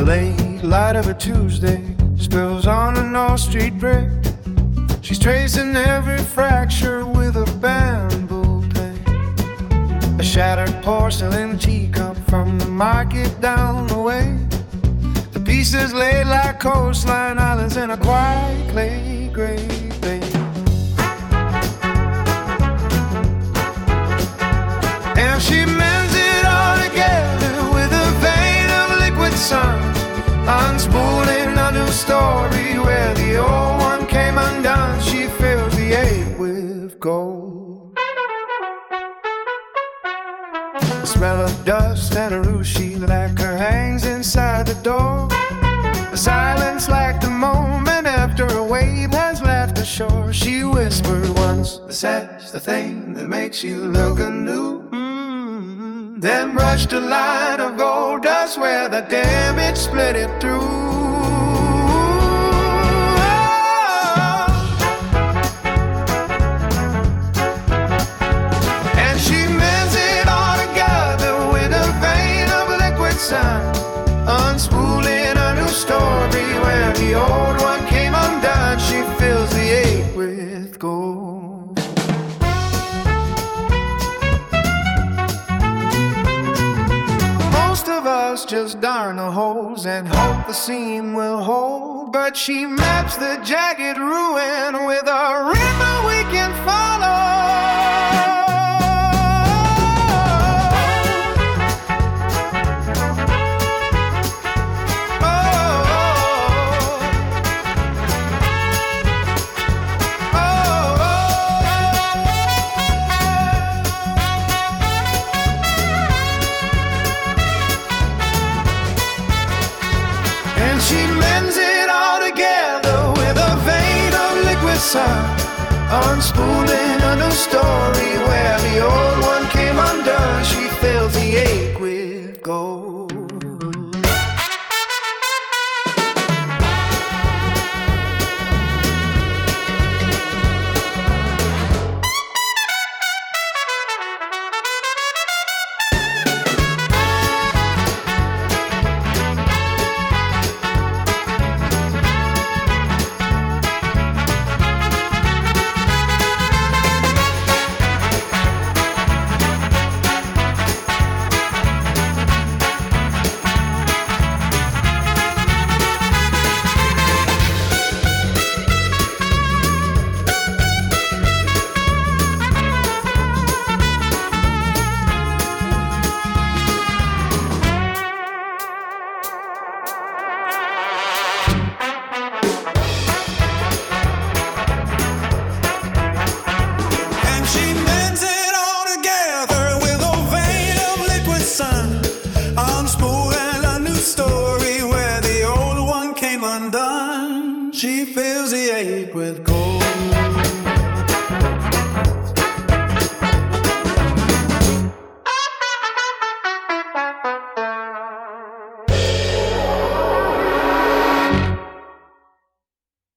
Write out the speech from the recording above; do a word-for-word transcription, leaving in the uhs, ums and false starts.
Late light of a Tuesday spills on a North Street brick. She's tracing every fracture with a bamboo pick. A shattered porcelain teacup from the market down the way. The pieces laid like coastline islands in a quiet clay gray bay. And she mends it all together with a vein of liquid sun, unspooling a new story where the old one came undone. She fills the ache with gold. The smell of dust and a ruchie lacquer hangs inside the door. The silence like the moment after a wave has left the shore. She whispered once, "That's the thing that makes you look anew." Mm-hmm. Then brushed a line of gold dust where the damage split it through. Unspooling a new story where the old one came undone. She fills the ache with gold. Most of us just darn the holes and hope the seam will hold, but she maps the jagged ruin with a river we can follow. She mends it all together with a vein of liquid sun, unspooling a new story where the old one came undone. She fills the ache with gold.